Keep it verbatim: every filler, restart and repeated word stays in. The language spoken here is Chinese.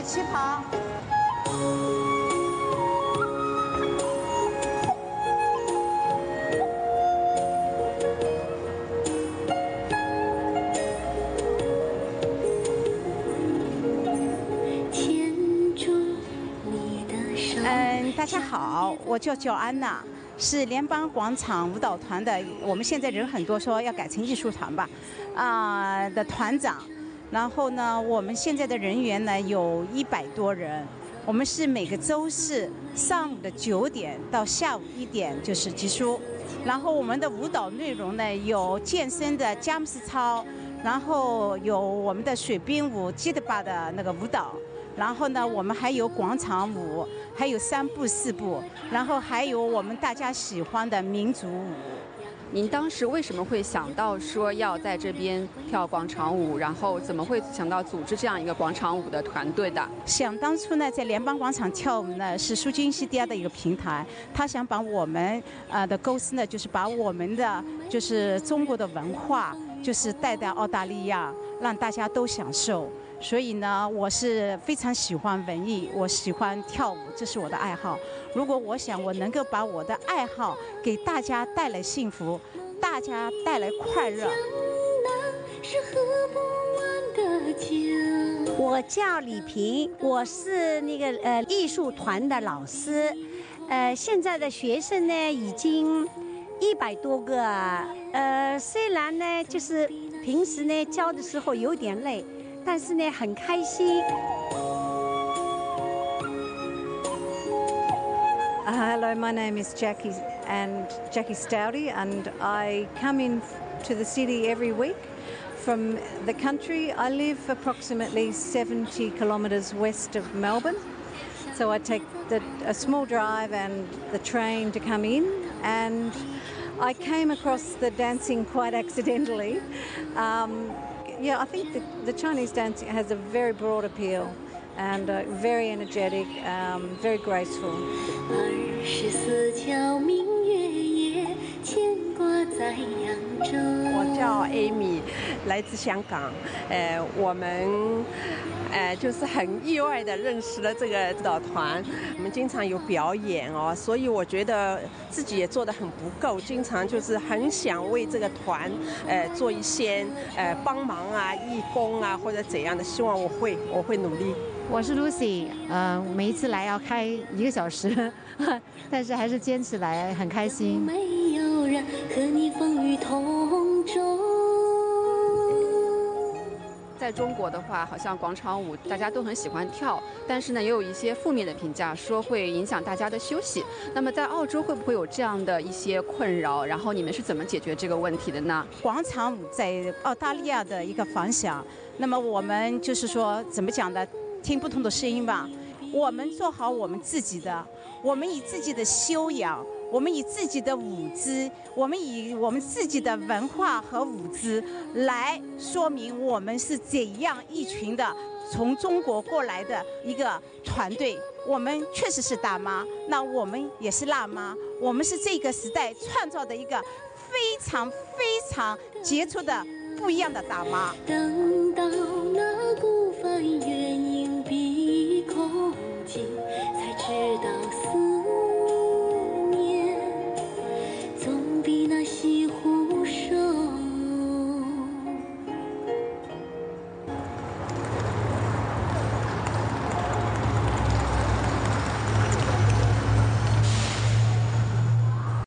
旗袍。嗯，大家好，我叫乔安娜。是联邦广场舞蹈团的，我们现在人很多，说要改成艺术团吧，啊、呃、的团长。然后呢，我们现在的人员呢有一百多人。我们是每个周四上午的九点到下午一点就是集数。然后我们的舞蹈内容呢有健身的佳木斯操，然后有我们的水兵舞、吉德巴的那个舞蹈。然后呢，我们还有广场舞，还有三步四步，然后还有我们大家喜欢的民族舞。 您当时为什么会想到说要在这边跳广场舞，然后怎么会想到组织这样一个广场舞的团队的？ 想当初呢，在联邦广场跳舞呢，是苏金西迪亚的一个平台，他想把我们呃的构思呢，就是把我们的就是中国的文化，就是带到澳大利亚，让大家都享受。所以呢，我是非常喜欢文艺，我喜欢跳舞，这是我的爱好。如果我想我能够把我的爱好给大家带来幸福，大家带来快乐。 我叫李萍，我是那个呃艺术团的老师，呃，现在的学生呢已经一百多个，呃，虽然呢就是平时呢教的时候有点累。但是呢，很开心。 Uh, hello, my name is Jackie and Jackie Stoudy, and I come in to the city every week from the country. I live approximately seventy kilometres west of Melbourne, so I take the, a small drive and the train to come in. And I came across the dancing quite accidentally. Um, Yeah, I think the, the Chinese dance has a very broad appeal and uh, very energetic, um, very graceful. 二十四桥明月夜，牵挂在扬州。 我叫 Amy， 来自香港。呃，我们呃就是很意外的认识了这个舞蹈团。我们经常有表演哦，所以我觉得自己也做得很不够，经常就是很想为这个团呃做一些呃帮忙啊、义工啊或者怎样的，希望我会我会努力。 我是 Lucy， 呃，每一次来要开一个小时，但是还是坚持来，很开心。没有人和你风雨同舟。 在中国的话，好像广场舞大家都很喜欢跳，但是呢，也有一些负面的评价，说会影响大家的休息。那么在澳洲会不会有这样的一些困扰？然后你们是怎么解决这个问题的呢？ 广场舞在澳大利亚的一个反响，那么我们就是说怎么讲的？听不同的声音吧，我们做好我们自己的，我们以自己的修养，我们以自己的舞姿，我们以我们自己的文化和舞姿来说明我们是怎样一群的从中国过来的一个团队。我们确实是大妈，那我们也是辣妈，我们是这个时代创造的一个非常非常杰出的不一样的大妈。